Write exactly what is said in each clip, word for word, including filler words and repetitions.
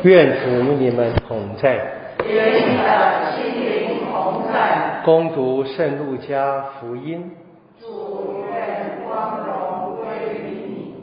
愿主与你们同在， 与你的心灵同在。 恭读圣路加福音。 主愿光荣归于你。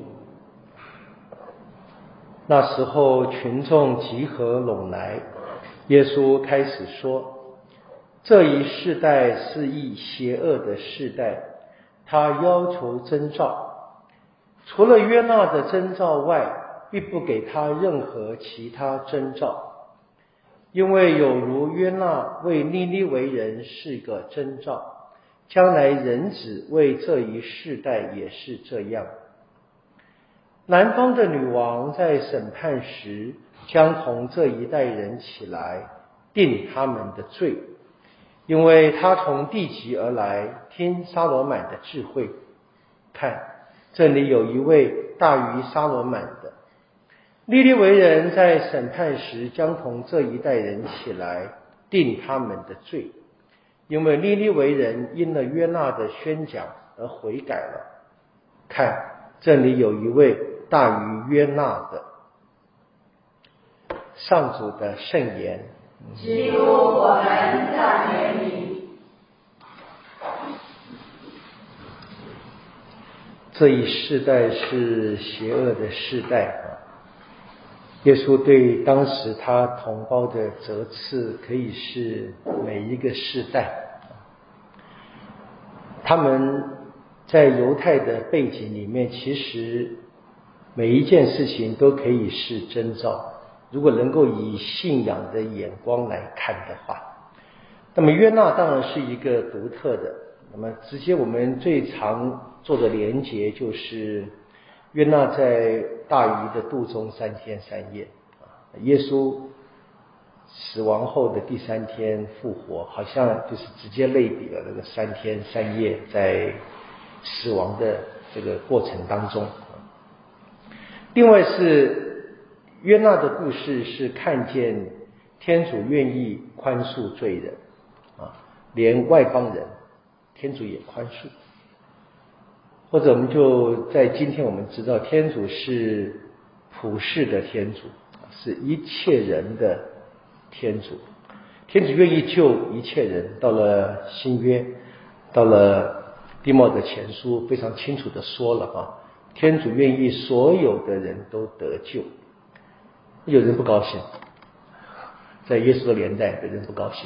那时候群众集合拢来，耶稣开始说：这一世代是一邪恶的世代，他要求征兆，除了约纳的征兆外，必不给他任何其他征兆，因为有如约纳为尼尼微人是个征兆，将来人子为这一世代也是这样。南方的女王在审判时，将同这一代人起来，定他们的罪，因为他从地极而来，听撒罗满的智慧。看，这里有一位大于撒罗满的。尼尼微人在审判时，将同这一代人起来，定他们的罪，因为尼尼微人因了约纳的宣讲而悔改了。看，这里有一位大于约纳的。上主的圣言。 基督，我们赞美你。 这一世代是邪恶的世代啊！耶稣对当时他同胞的责斥，可以是每一个世代。他们在犹太的背景里面，其实每一件事情都可以是征兆，如果能够以信仰的眼光来看的话。那么约纳当然是一个独特的，那么直接我们最常做的连结就是约纳在大鱼的肚中三天三夜，耶稣死亡后的第三天复活，好像就是直接类比了那个三天三夜在死亡的这个过程当中。另外是约纳的故事是看见天主愿意宽恕罪人啊，连外邦人天主也宽恕。或者我们就在今天我们知道，天主是普世的天主，是一切人的天主。天主愿意救一切人，到了新约，到了弟茂的前书非常清楚的说了啊，天主愿意所有的人都得救。有人不高兴，在耶稣的年代有人不高兴。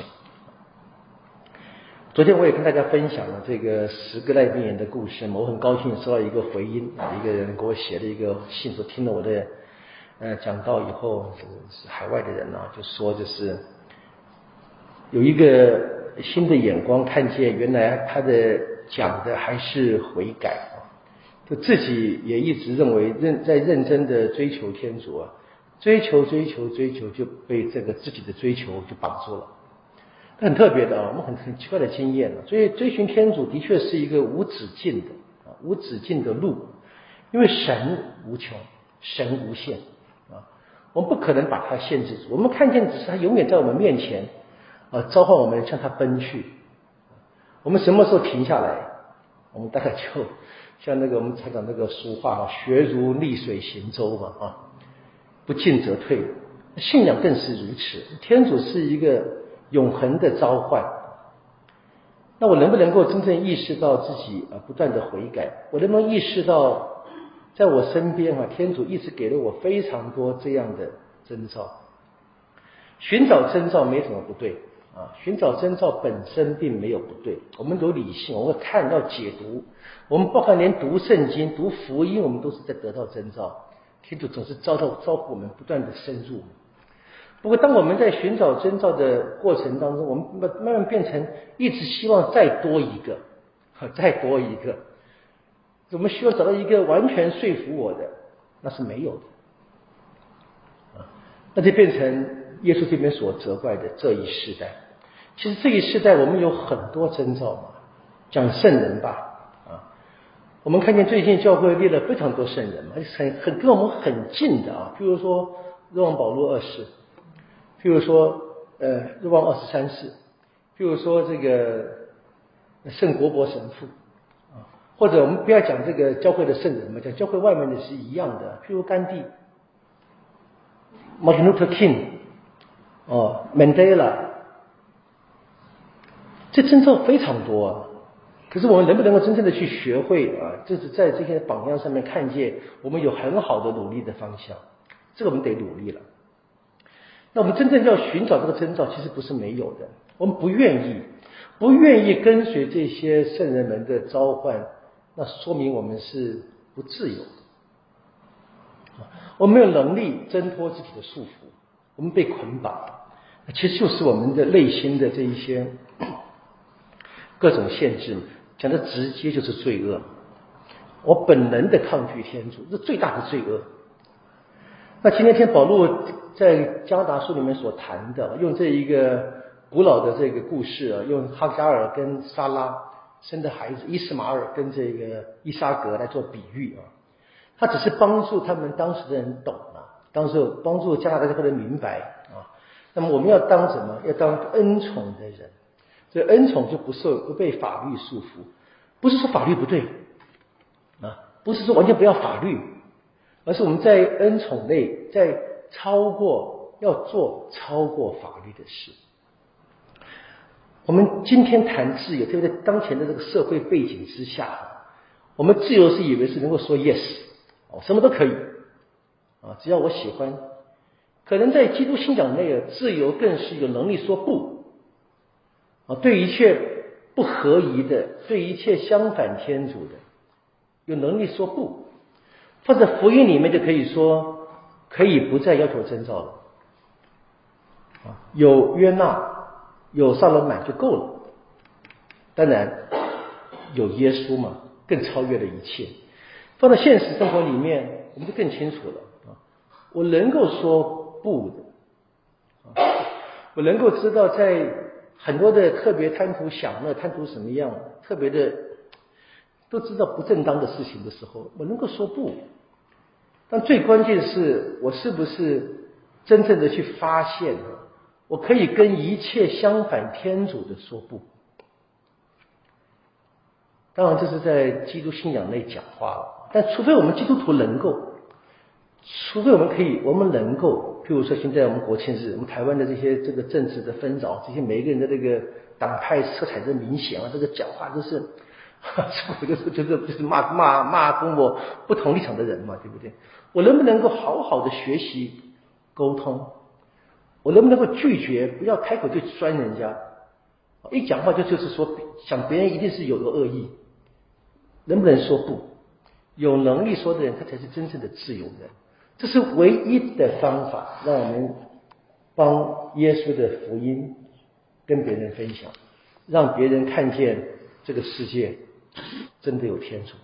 昨天我也跟大家分享了这个十个赖病人的故事，我很高兴收到一个回音，一个人给我写了一个信，说听了我的呃讲道以后，是海外的人啊，就说就是有一个新的眼光，看见原来他的讲的还是悔改啊，就自己也一直认为认在认真的追求天主啊，追求追求追求就被这个自己的追求就绑住了。很特别的啊，我们很很奇怪的经验了。所以追寻天主的确是一个无止境的啊，无止境的路，因为神无穷，神无限啊，我们不可能把它限制住。我们看见只是他永远在我们面前啊，召唤我们向他奔去。我们什么时候停下来？我们大概就像那个我们常讲那个俗话啊，学如逆水行舟嘛啊，不进则退。信仰更是如此，天主是一个永恒的召唤。那我能不能够真正意识到自己啊不断的悔改？我能不能意识到在我身边啊，天主一直给了我非常多这样的征兆？寻找征兆没什么不对啊，寻找征兆本身并没有不对。我们有理性，我们看要解读，我们包括连读圣经、读福音，我们都是在得到征兆。天主总是招到招呼我们不断的深入。不过当我们在寻找征兆的过程当中，我们慢慢变成一直希望再多一个再多一个，我们希望找到一个完全说服我的，那是没有的，那就变成耶稣这边所责怪的这一世代。其实这一世代我们有很多征兆嘛，讲圣人吧啊，我们看见最近教会列了非常多圣人嘛，很很跟我们很近的啊，譬如说若望保禄二世，譬如说呃若望二十三世，譬如说这个圣国伯神父啊，或者我们不要讲这个教会的圣人嘛，讲教会外面的是一样的，譬如甘地 Martin Luther King， 哦 ，Mandela， 这征兆非常多啊。可是我们能不能够真正的去学会啊？就是在这些榜样上面看见我们有很好的努力的方向，这个我们得努力了。那我们真正要寻找这个征兆，其实不是没有的，我们不愿意，不愿意跟随这些圣人们的召唤，那说明我们是不自由的。我们没有能力挣脱自己的束缚，我们被捆绑，其实就是我们的内心的这一些各种限制，讲的直接就是罪恶。我本能的抗拒天主，这最大的罪恶。那今天天保罗在加拉达书里面所谈的，用这一个古老的这个故事啊，用哈加尔跟撒拉生的孩子伊斯马尔跟这个伊撒格来做比喻啊，他只是帮助他们当时的人懂啊，当时帮助加拿大的人明白啊。那么我们要当什么？要当恩宠的人。这恩宠就不受不被法律束缚，不是说法律不对啊，不是说完全不要法律，而是我们在恩宠内，在超过要做超过法律的事。我们今天谈自由，特别在当前的这个社会背景之下，我们自由是以为是能够说 yes， 哦，什么都可以啊，只要我喜欢。可能在基督信仰内啊，自由更是有能力说不啊，对一切不合宜的，对一切相反天主的，有能力说不。放在福音里面就可以说，可以不再要求征兆了啊，有约纳，有撒罗满就够了。当然有耶稣嘛，更超越了一切。放到现实生活里面，我们就更清楚了啊，我能够说不的啊，我能够知道在很多的特别贪图享乐，贪图什么样，特别的都知道不正当的事情的时候，我能够说不。但最关键是我是不是真正的去发现，我可以跟一切相反天主的说不。当然这是在基督信仰内讲话了，但除非我们基督徒能够，除非我们可以，我们能够，譬如说现在我们国庆日，我们台湾的这些这个政治的纷扰，这些每一个人的这个党派色彩的明显啊，这个讲话都是，我就是就是就是骂骂骂跟我不同立场的人嘛，对不对？我能不能够好好的学习沟通？我能不能够拒绝，不要开口就酸人家？一讲话就就是说，想别人一定是有个恶意，能不能说不？有能力说的人，他才是真正的自由人。这是唯一的方法，让我们帮耶稣的福音跟别人分享，让别人看见这个世界真的有天主。